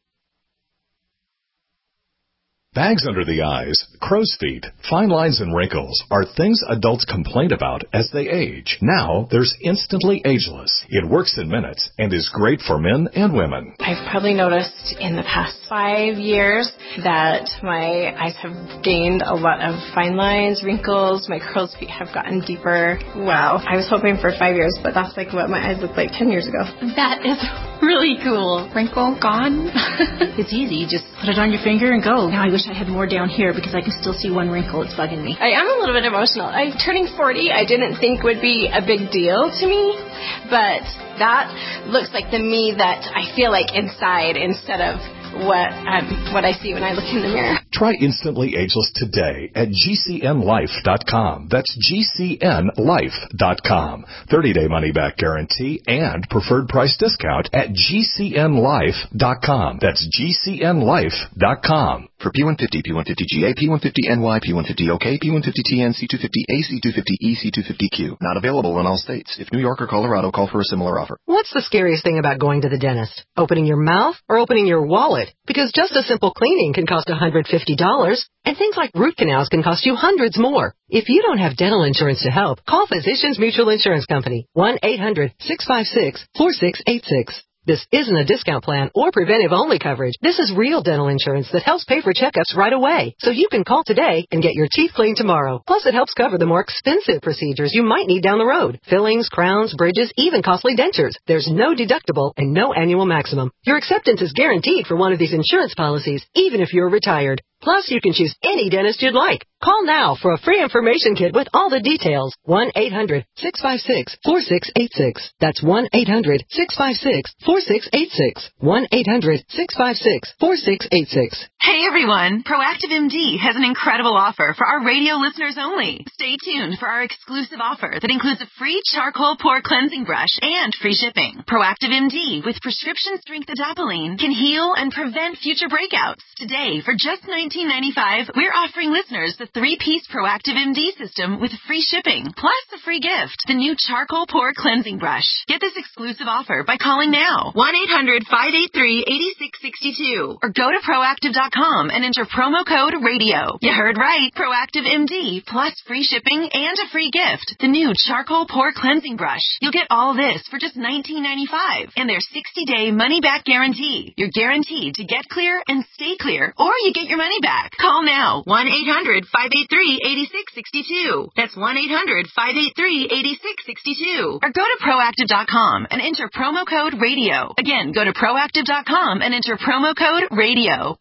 [SPEAKER 9] Bags under the eyes, crow's feet, fine lines and wrinkles are things adults complain about as they age. Now, there's Instantly Ageless. It works in minutes and is great for men and women.
[SPEAKER 19] I've probably noticed in the past five years that my eyes have gained a lot of fine lines, wrinkles, my crow's feet have gotten deeper. Wow. I was hoping for five years, but that's like what my eyes looked like ten years ago.
[SPEAKER 4] That is really cool. Wrinkle gone. It's easy. You just put it on your finger and go. Now I wish I had more down here because I can still see one wrinkle. It's bugging me.
[SPEAKER 19] I am a little bit emotional. I turning forty, I didn't think would be a big deal to me, but that looks like the me that I feel like inside instead of what um, what I see when I look in the mirror.
[SPEAKER 9] Try Instantly Ageless today at G C N life dot com. That's G C N life dot com. thirty-day money-back guarantee and preferred price discount at G C N life dot com. That's G C N life dot com.
[SPEAKER 16] For P one fifty, P one fifty G A, P one fifty N Y, P one fifty O K, P one fifty T N, C two fifty A, C two fifty E, C two fifty Q. Not available in all states. If New York or Colorado, call for a similar offer.
[SPEAKER 20] What's the scariest thing about going to the dentist? Opening your mouth or opening your wallet? Because just a simple cleaning can cost one hundred fifty dollars, and things like root canals can cost you hundreds more. If you don't have dental insurance to help, call Physicians Mutual Insurance Company, one eight hundred, six five six, four six eight six. This isn't a discount plan or preventive-only coverage. This is real dental insurance that helps pay for checkups right away. So you can call today and get your teeth cleaned tomorrow. Plus, it helps cover the more expensive procedures you might need down the road. Fillings, crowns, bridges, even costly dentures. There's no deductible and no annual maximum. Your acceptance is guaranteed for one of these insurance policies, even if you're retired. Plus, you can choose any dentist you'd like. Call now for a free information kit with all the details. one eight hundred, six five six, four six eight six. That's one eight hundred, six five six, four six eight six. one eight hundred, six five six, four six eight six.
[SPEAKER 21] Hey everyone! Proactive M D has an incredible offer for our radio listeners only. Stay tuned for our exclusive offer that includes a free charcoal pore cleansing brush and free shipping. Proactive M D with prescription strength adapalene can heal and prevent future breakouts. Today, for just nineteen ninety-five dollars, we're offering listeners the three-piece Proactive M D system with free shipping, plus a free gift, the new charcoal pore cleansing brush. Get this exclusive offer by calling now, one eight hundred, five eight three, eight six six two, or go to proactive dot com and enter promo code RADIO. You heard right, Proactive M D, plus free shipping and a free gift, the new charcoal pore cleansing brush. You'll get all this for just nineteen ninety-five dollars and their sixty-day money-back guarantee. You're guaranteed to get clear and stay clear, or you get your money back. Call now, one eight hundred, five eight three, eight six six two. That's one eight hundred, five eight three, eight six six two. Or go to proactive dot com and enter promo code RADIO. Again, go to proactive dot com and enter promo code RADIO.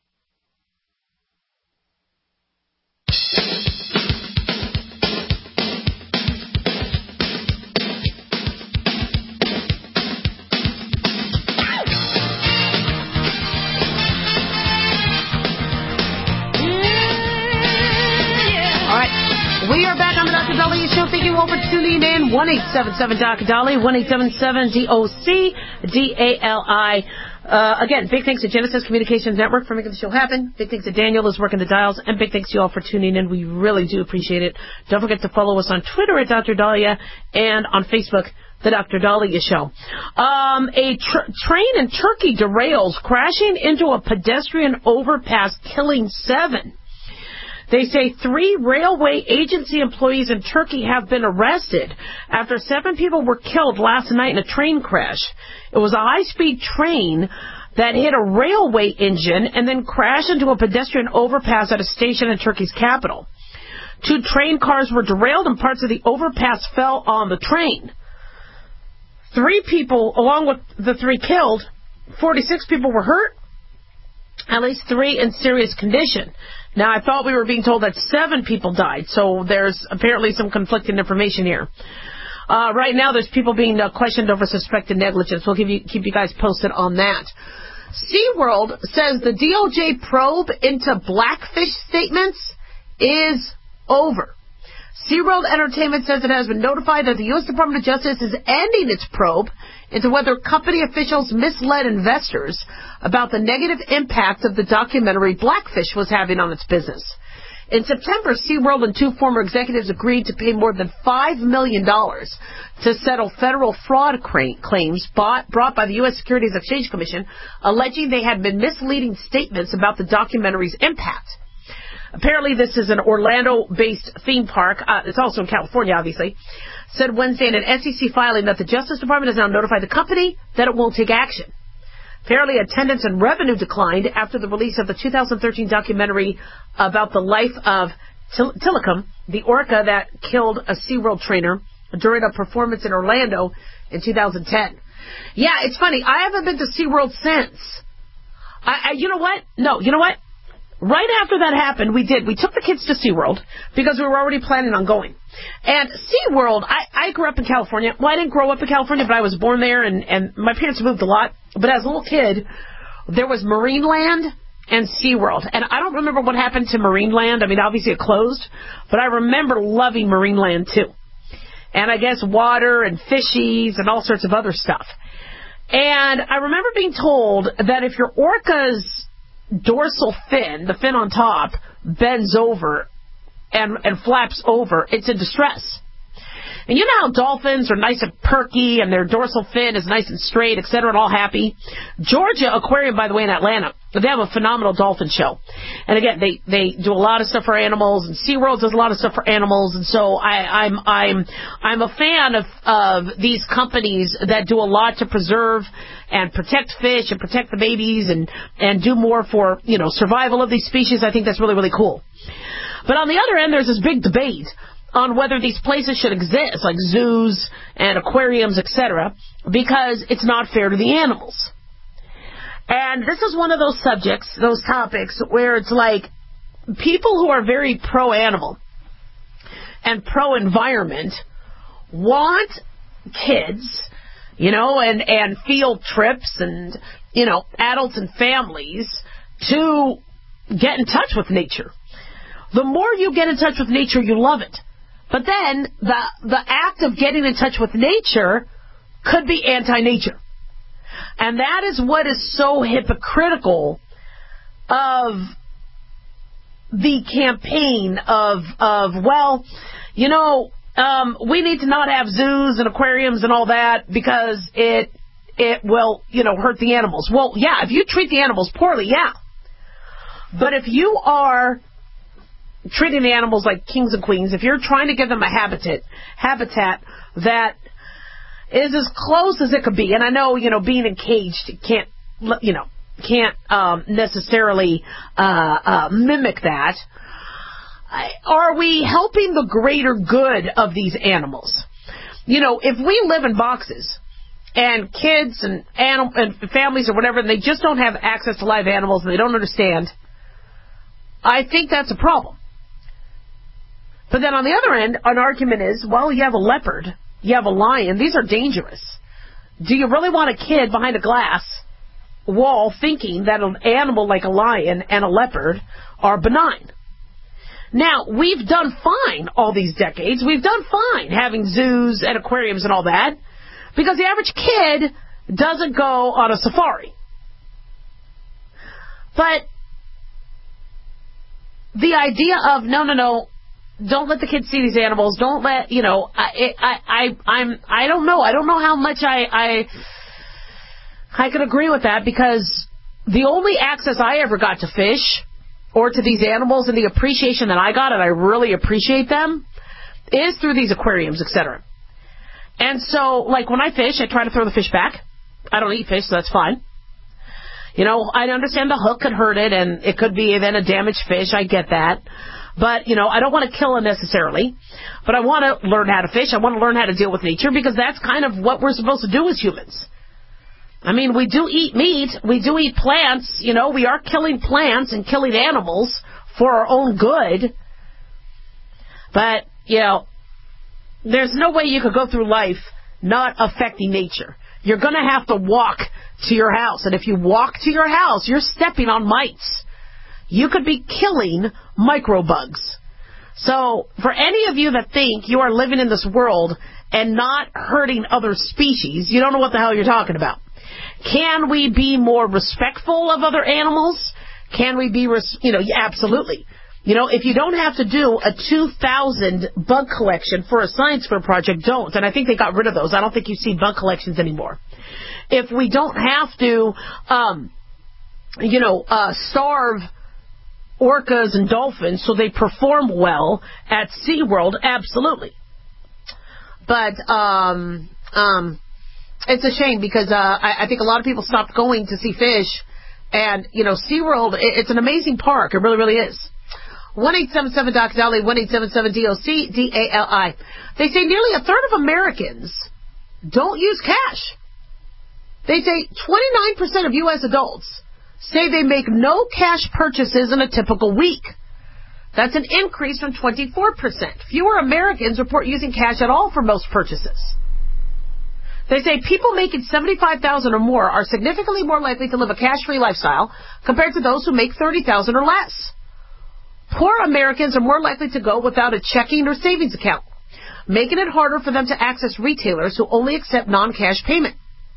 [SPEAKER 2] We are back on the Doctor Dahlia Show. Thank you all for tuning in. one eight seven seven D O C Dahlia, one eight seven seven D O C D A L I. Uh, again, big thanks to Genesis Communications Network for making the show happen. Big thanks to Daniel who's working the dials. And big thanks to you all for tuning in. We really do appreciate it. Don't forget to follow us on Twitter at Doctor Dahlia and on Facebook, The Doctor Dahlia Show. Um, a tr- train in Turkey derails, crashing into a pedestrian overpass, killing seven. They say three railway agency employees in Turkey have been arrested after seven people were killed last night in a train crash. It was a high-speed train that hit a railway engine and then crashed into a pedestrian overpass at a station in Turkey's capital. Two train cars were derailed and parts of the overpass fell on the train. Three people, along with the three killed, forty-six people were hurt, at least three in serious condition. Now, I thought we were being told that seven people died, so there's apparently some conflicting information here. Uh, right now, there's people being uh, questioned over suspected negligence. We'll give you, keep you guys posted on that. SeaWorld says the D O J probe into Blackfish statements is over. SeaWorld Entertainment says it has been notified that the U S Department of Justice is ending its probe into whether company officials misled investors about the negative impact of the documentary Blackfish was having on its business. In September, SeaWorld and two former executives agreed to pay more than five million dollars to settle federal fraud claims bought, brought by the U S Securities and Exchange Commission, alleging they had been misleading statements about the documentary's impact. Apparently, this is an Orlando-based theme park. Uh, it's also in California, obviously. Said Wednesday in an S E C filing that the Justice Department has now notified the company that it won't take action. Apparently, attendance and revenue declined after the release of the two thousand thirteen documentary about the life of Til- Tilikum, the orca that killed a SeaWorld trainer during a performance in Orlando in two thousand ten. Yeah, it's funny. I haven't been to SeaWorld since. I, I, you know what? No, you know what? Right after that happened, we did. We took the kids to SeaWorld because we were already planning on going. And SeaWorld, I, I grew up in California. Well, I didn't grow up in California, but I was born there, and, and my parents moved a lot. But as a little kid, there was Marineland and SeaWorld. And I don't remember what happened to Marineland. I mean, obviously it closed. But I remember loving Marineland, too. And I guess water and fishies and all sorts of other stuff. And I remember being told that if your orca's dorsal fin, the fin on top, bends over and, and flaps over, it's in distress. And you know how dolphins are nice and perky and their dorsal fin is nice and straight, et cetera, and all happy? Georgia Aquarium, by the way, in Atlanta, they have a phenomenal dolphin show. And again, they, they do a lot of stuff for animals, and SeaWorld does a lot of stuff for animals. And so I, I'm I'm I'm a fan of, of these companies that do a lot to preserve and protect fish and protect the babies and, and do more for, you know, survival of these species. I think that's really, really cool. But on the other end, there's this big debate on whether these places should exist, like zoos and aquariums, et cetera, because it's not fair to the animals. And this is one of those subjects, those topics, where it's like people who are very pro-animal and pro-environment want kids, you know, and, and field trips and, you know, adults and families to get in touch with nature. The more you get in touch with nature, you love it. But then the the act of getting in touch with nature could be anti-nature. And that is what is so hypocritical of the campaign of, of well, you know, um, we need to not have zoos and aquariums and all that because it it will, you know, hurt the animals. Well, yeah, if you treat the animals poorly, yeah. But if you are treating the animals like kings and queens, if you're trying to give them a habitat, habitat that is as close as it could be, and I know, you know, being encaged can't, you know, can't um, necessarily uh, uh, mimic that. Are we helping the greater good of these animals? You know, if we live in boxes and kids and anim- and families or whatever, and they just don't have access to live animals and they don't understand, I think that's a problem. But then on the other end, an argument is, well, you have a leopard, you have a lion, these are dangerous. Do you really want a kid behind a glass wall thinking that an animal like a lion and a leopard are benign? Now, we've done fine all these decades. We've done fine having zoos and aquariums and all that because the average kid doesn't go on a safari. But the idea of, no, no, no, don't let the kids see these animals. Don't let, you know, I, I, I, I'm, I don't know. I don't know how much I, I, I can agree with that because the only access I ever got to fish or to these animals and the appreciation that I got, and I really appreciate them, is through these aquariums, et cetera. And so, like, when I fish, I try to throw the fish back. I don't eat fish, so that's fine. You know, I understand the hook could hurt it, and it could be then a damaged fish. I get that. But, you know, I don't want to kill it necessarily. But I want to learn how to fish. I want to learn how to deal with nature because that's kind of what we're supposed to do as humans. I mean, we do eat meat. We do eat plants. You know, we are killing plants and killing animals for our own good. But, you know, there's no way you could go through life not affecting nature. You're going to have to walk to your house. And if you walk to your house, you're stepping on mites. You could be killing microbugs. So for any of you that think you are living in this world and not hurting other species, you don't know what the hell you're talking about. Can we be more respectful of other animals? Can we be, res- you know, yeah, absolutely. You know, if you don't have to do a two thousand bug collection for a science fair project, don't. And I think they got rid of those. I don't think you see bug collections anymore. If we don't have to, um, you know, uh, starve orcas and dolphins so they perform well at SeaWorld, absolutely. But um, um, it's a shame because uh, I, I think a lot of people stopped going to see fish. And, you know, SeaWorld, it, it's an amazing park. It really, really is. one eight seven seven D O C D A L I, one eight seven seven D O C D A L I. They say nearly a third of Americans don't use cash. They say twenty-nine percent of U S adults say they make no cash purchases in a typical week. That's an increase from twenty-four percent. Fewer Americans report using cash at all for most purchases. They say people making seventy-five thousand dollars or more are significantly more likely to live a cash-free lifestyle compared to those who make thirty thousand dollars or less. Poor Americans are more likely to go without a checking or savings account, making it harder for them to access retailers who only accept non-cash payment.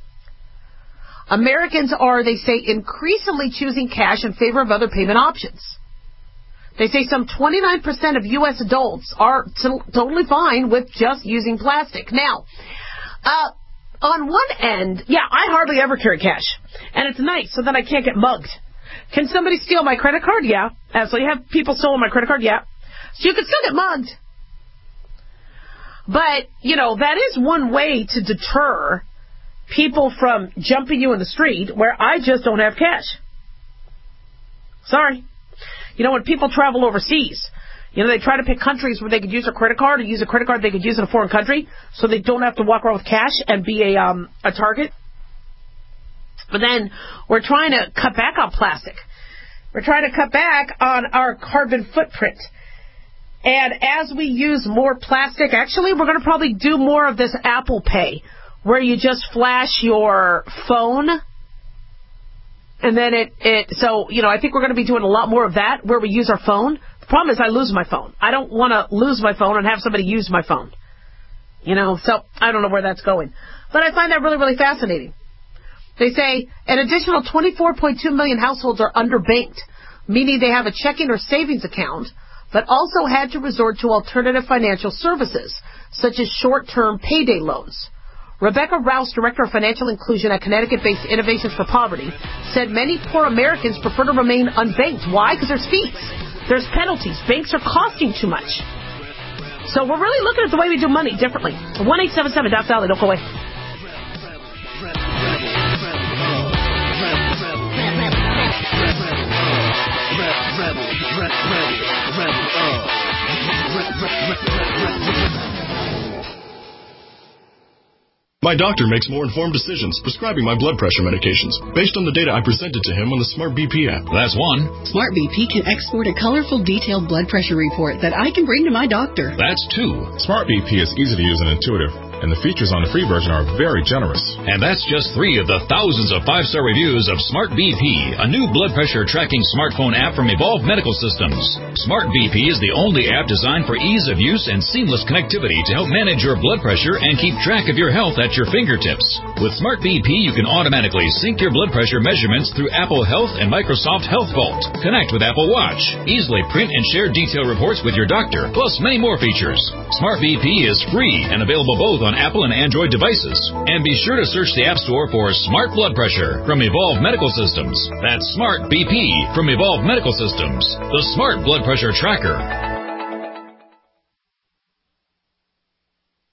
[SPEAKER 2] Americans are, they say, increasingly choosing cash in favor of other payment options. They say some twenty-nine percent of U S adults are t- totally fine with just using plastic. Now, uh, on one end, yeah, I hardly ever carry cash, and it's nice, so then I can't get mugged. Can somebody steal my credit card? Yeah. Absolutely. Have people stolen my credit card? Yeah. So you can still get mugged. But, you know, that is one way to deter people from jumping you in the street where I just don't have cash. Sorry. You know, when people travel overseas, you know, they try to pick countries where they could use a credit card or use a credit card they could use in a foreign country so they don't have to walk around with cash and be a um, a target. But then we're trying to cut back on plastic. We're trying to cut back on our carbon footprint. And as we use more plastic, actually, we're going to probably do more of this Apple Pay, where you just flash your phone. And then it, it, so, you know, I think we're going to be doing a lot more of that, where we use our phone. The problem is I lose my phone. I don't want to lose my phone and have somebody use my phone. You know, so I don't know where that's going. But I find that really, really fascinating. They say an additional twenty-four point two million households are underbanked, meaning they have a checking or savings account, but also had to resort to alternative financial services, such as short-term payday loans. Rebecca Rouse, Director of Financial Inclusion at Connecticut-based Innovations for Poverty, said many poor Americans prefer to remain unbanked. Why? Because there's fees. There's penalties. Banks are costing too much. So we're really looking at the way we do money differently. one eight seven seven D O C D A L I, don't go away.
[SPEAKER 8] My doctor makes more informed decisions prescribing my blood pressure medications based on the data I presented to him on the Smart B P app. That's one.
[SPEAKER 22] Smart B P can export a colorful, detailed blood pressure report that I can bring to my doctor.
[SPEAKER 8] That's two.
[SPEAKER 23] Smart B P is easy to use and intuitive, and the features on the free version are very generous.
[SPEAKER 24] And that's just three of the thousands of five-star reviews of Smart B P, a new blood pressure tracking smartphone app from Evolve Medical Systems. Smart B P is the only app designed for ease of use and seamless connectivity to help manage your blood pressure and keep track of your health at your fingertips. With Smart B P, you can automatically sync your blood pressure measurements through Apple Health and Microsoft Health Vault. Connect with Apple Watch. Easily print and share detailed reports with your doctor, plus many more features. Smart B P is free and available both on Apple and Android devices. And be sure to search the App Store for Smart Blood Pressure from Evolve Medical Systems. That's Smart B P from Evolve Medical Systems, the Smart Blood Pressure Tracker.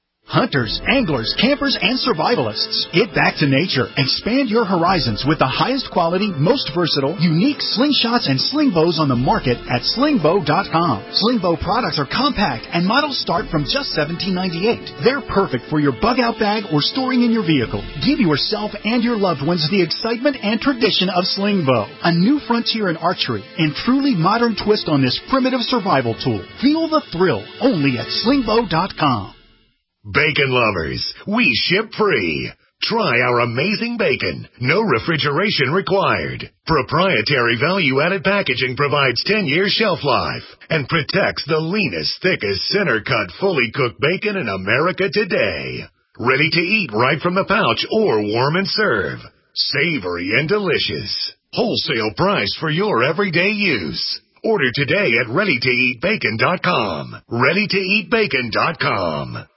[SPEAKER 7] hunters, anglers, campers, and survivalists. Get back to nature. Expand your horizons with the highest quality, most versatile, unique slingshots and sling bows on the market at sling bow dot com. Sling bow products are compact and models start from just seventeen ninety-eight. They're perfect for your bug out bag or storing in your vehicle. Give yourself and your loved ones the excitement and tradition of sling bow, a new frontier in archery and truly modern twist on this primitive survival tool. Feel the thrill only at sling bow dot com.
[SPEAKER 10] Bacon lovers, we ship free. Try our amazing bacon. No refrigeration required. Proprietary value-added packaging provides ten years shelf life and protects the leanest, thickest, center-cut, fully cooked bacon in America today. Ready to eat right from the pouch or warm and serve. Savory and delicious. Wholesale price for your everyday use. Order today at ready to eat bacon dot com. ready to eat bacon dot com.